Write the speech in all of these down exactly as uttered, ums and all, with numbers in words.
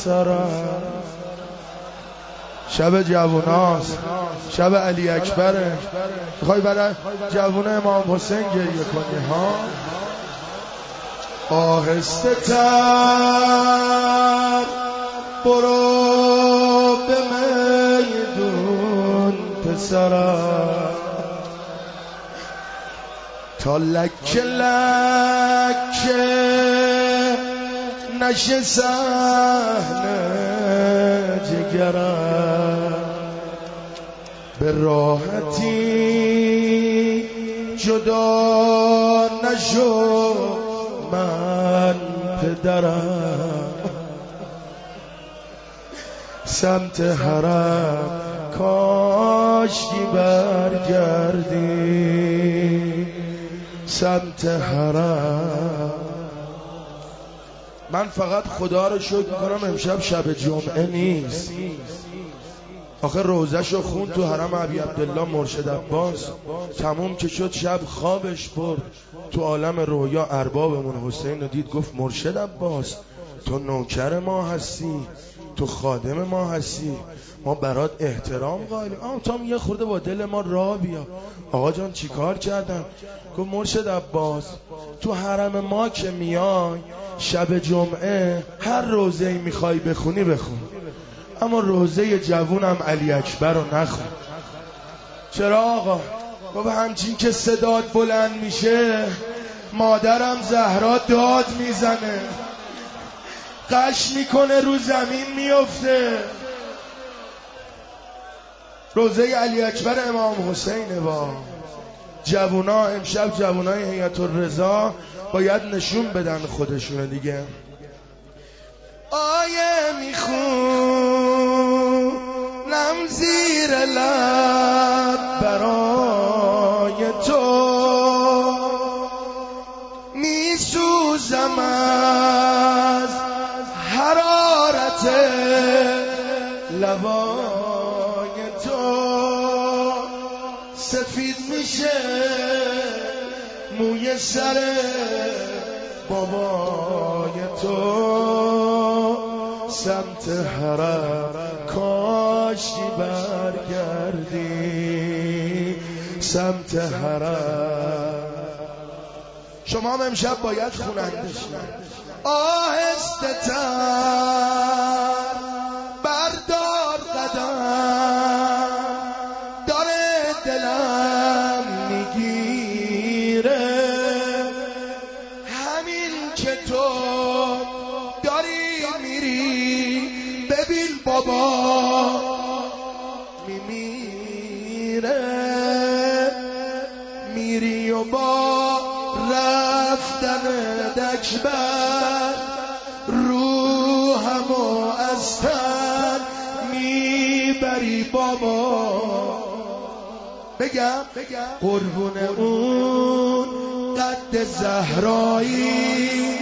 سرم. شب جووناست، شب علی اکبره. میخوای برای جوون امام حسین گریه کنی ها؟ آهسته تر برو به میدون پسرم، تا لکه لکه نشه صحنه جگرم. به راحتی جدا نشو من پدرم، سمت حرم کاشکی برگردی، سمت حرم. من فقط خدا رو شکر میکنم امشب شب جمعه نیست. آخه روزه‌شو خون تو حرم ابی عبدالله مرشد عباس، تموم که شد شب خوابش برد، تو عالم رویا اربابمون حسین رو دید، گفت مرشد عباس تو نوکر ما هستی، تو خادم ما هستی، ما برات احترام قائلیم، آه تو هم یه خورده با دل ما راه بیا. آقا جان چی کار کردم؟ گفت مرشد عباس تو حرم ما که میای شب جمعه هر روزه‌ای میخوای بخونی بخون، اما روزه جوونم علی اکبر رو نخون. چرا آقا؟ گفت همچین که صدات بلند میشه مادرم زهرا داد میزنه، قش میکنه رو زمین میفته. روزه علی اکبر امام حسینه. با جوونا امشب جوونای هیئت الرضا باید نشون بدن خودشونه دیگه. آیه میخونم زیر لب برای تو، میسوزم از حرارت لبای تو، سفید میشه موی سر بابای تو، سمت حرم کاشی برگردی، سمت حرم. شما هم امشب باید خوننده شید. آهسته تر بردار قدم، داره دلم میگیره، همین که تو داری میری ببین بابا میمیره، میری و با رفتن اکبر روحمو از تن میبری بابا. بگم قربون اون قد زهرایی،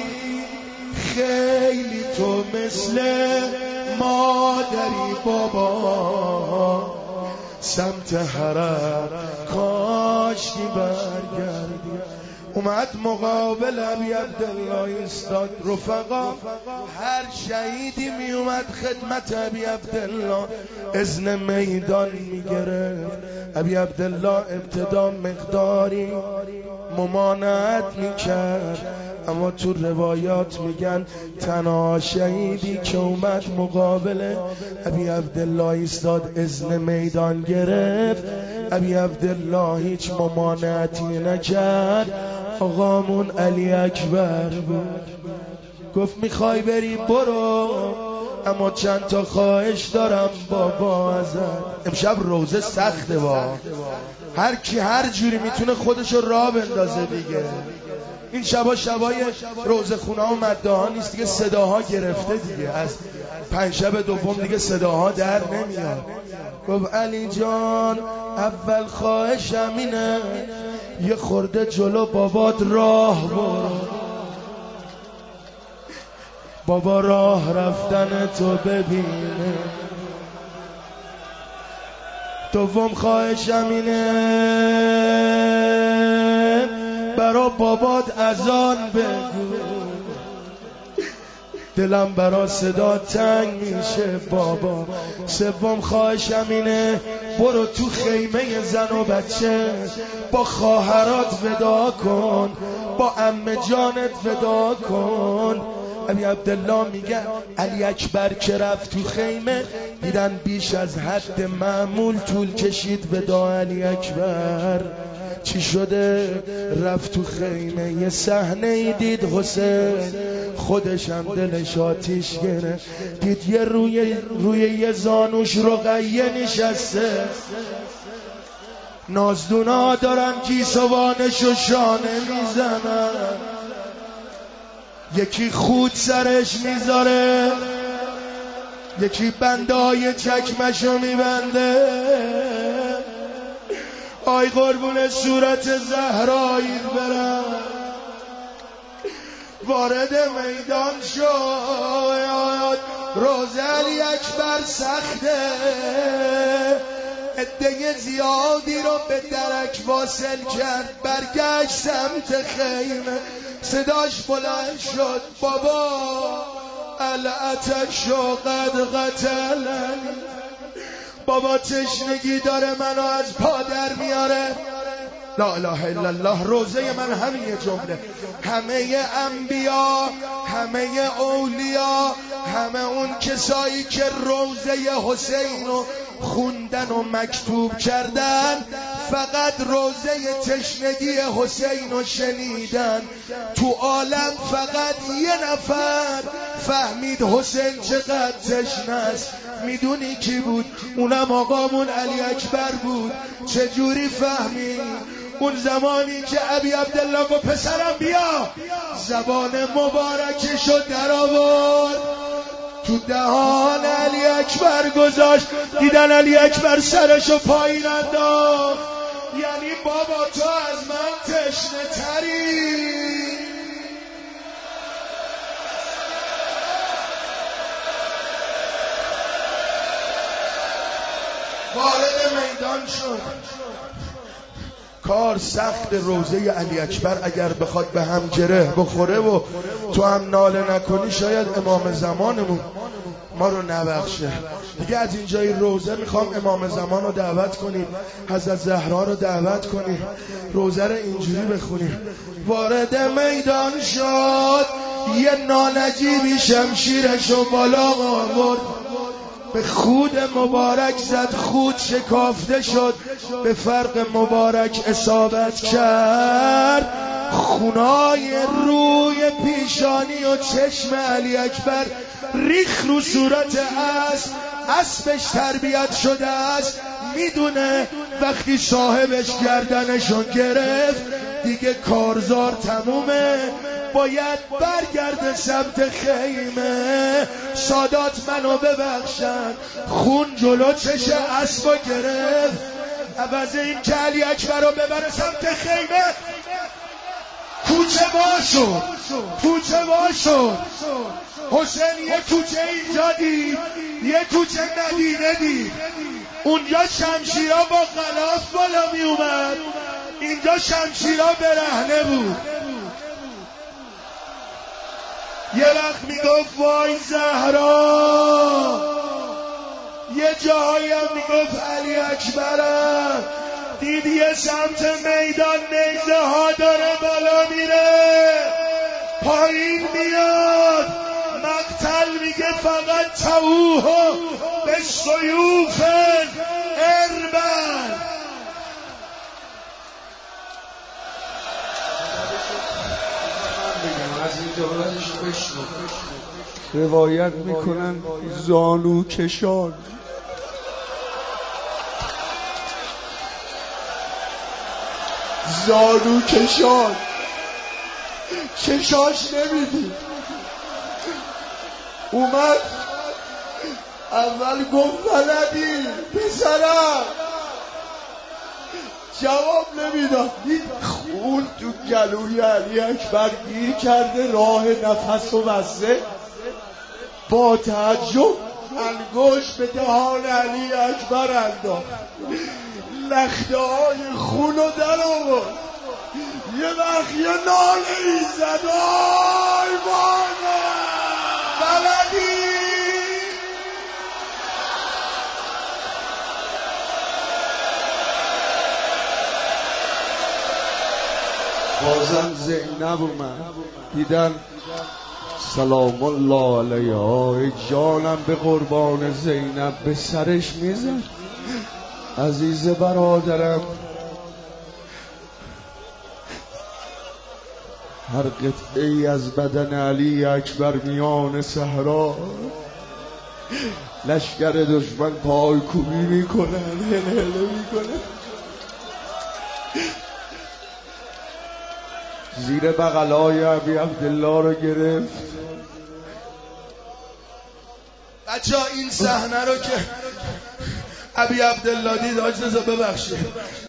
خیلی تو مثل مادری بابا، سمت حرم کاشکی برگردی. اومد مقابل ابی عبدالله ایستاد. رفقا هر شهیدی می اومد خدمت ابی عبدالله اذن میدان می گرفت. ابی عبدالله ابتدا مقداری ممانعت می کرد، اما تو روایات میگن تنها شهیدی که اومد مقابل ابی عبدالله ایستاد اذن میدان گرفت، ابی عبدالله هیچ ممانعتی نکرد، آقامون علی اکبر بود. گفت میخوای بری برو، اما چند تا خواهش دارم بابا ازت. امشب روزه سخته، با هر کی هر جوری میتونه خودشو راه بندازه دیگه. این شبا شبای روزه خونه و مدعا نیست دیگه، صداها گرفته دیگه، از پنج شب دوم دیگه صداها در نمیاد. گفت علی جان اول خواهشم اینه یه خورده جلو بابات راه برو، بابا راه رفتن تو ببینه. دوم خواهشم اینه برا بابات اذان بگو، دلم برا صدا تنگ میشه بابا. سوم خواهشم اینه برو تو خیمه زن و بچه با خواهرات ودا کن، با عمه جانت ودا کن. علی عبدالله میگه علی اکبر که رفت تو خیمه دیدن بیش از حد معمول طول کشید ودا علی اکبر. چی شده؟ رفت تو خیمه یه صحنه ای دید حسین، خودش هم دلش آتیش گرفت. دید یه روی روی یه زانوش رقیه نشسته، نازدونا دارن گیسوانش و شانه میزنن، یکی خود سرش میذاره، یکی بندای چکمشو میبنده. آی قربون صورت زهرایید برم. وارد میدان شد، روزه علی اکبر سخته، عده زیادی رو به درک واصل کرد. برگشت سمت خیمه، صداش بلند شد بابا العتش و قد قتلنی، بابا تشنگی داره منو از پا در میاره. لا اله الا الله. روزه من همین جمله، همه انبیا، همه اولیا، همه اون کسایی که روزه حسین رو خوندن و مکتوب کردن فقط روزه تشنگی حسین رو شنیدن. تو عالم فقط یه نفر فهمید حسین چقدر تشنه است. میدونی کی بود؟ اونم آقامون علی اکبر بود. چجوری فهمید؟ اون زمانی که ابی عبدالله گفت پسرم بیا، زبان مبارکشو در آورد، تو دهان علی اکبر گذاشت. دیدن علی اکبر سرشو پایین انداخت، یعنی بابا تو از من تشنه تری. وارد میدان شد. کار سخت. روزه علی اکبر اگر بخواد به هم گره بخوره و تو هم ناله نکنی شاید امام زمانمون ما رو نبخشه. دیگه از اینجای روزه میخوام امام زمان رو دعوت کنیم، حضرت زهرا رو دعوت کنیم، روزه رو اینجوری بخونیم. وارد میدان شد، یه نانجیبی شمشیرش رو بالا آورد، به خود مبارک زد، خود شکافته شد، به فرق مبارک اصابت کرد. خونای روی پیشانی و چشم علی اکبر ریخ رو صورت اسب. اسبش تربیت شده است، میدونه وقتی صاحبش گردنشون گرفت دیگه کارزار تمومه، باید برگرده سمت خیمه. سادات منو ببخشن، خون جلو چش اسبو گرفت. عوض این که علی اکبر رو ببره سمت خیمه، کوچه باشد، کوچه باشد. حسین یه کوچه اینجا دید، یه کوچه مدینه دید. اونجا شمشیرها با غلاف بالا می اومد، اینجا شمشیرها برهنه بود. یه وقت میگفت وای زهرا، یه جایی هم میگفت علی اکبرم. دید یه سمت میدان نیزه ها داره بالا میره، پایین میاد. مقتل میگه فقط تووه به سیوف اربن. روایت میکنن زانو کشان، زانو کشان، چشاش نمیدید. اومد اول گفت بلدی پسرم، جواب نمیداد. خون تو گلوی علی اکبر گیر کرده، راه نفس و بسته. با تعجب انگشت به دهان علی اکبر انداخت، لخته های خون رو در آورد. یه وقت یه ناله ای زد، آی بانه بازم زینب اومد دیدن سلام الله علیها ای جانم به قربان زینب به سرش میزن عزیز برادرم هر قطعه ای از بدن علی اکبر میان صحرا لشکر دشمن پایکوبی میکنن هل هل میکنن زیر بغلای ابی عبدالله رو گرفت بچه ها این صحنه رو که ابی عبدالله دید آج رضا ببخشید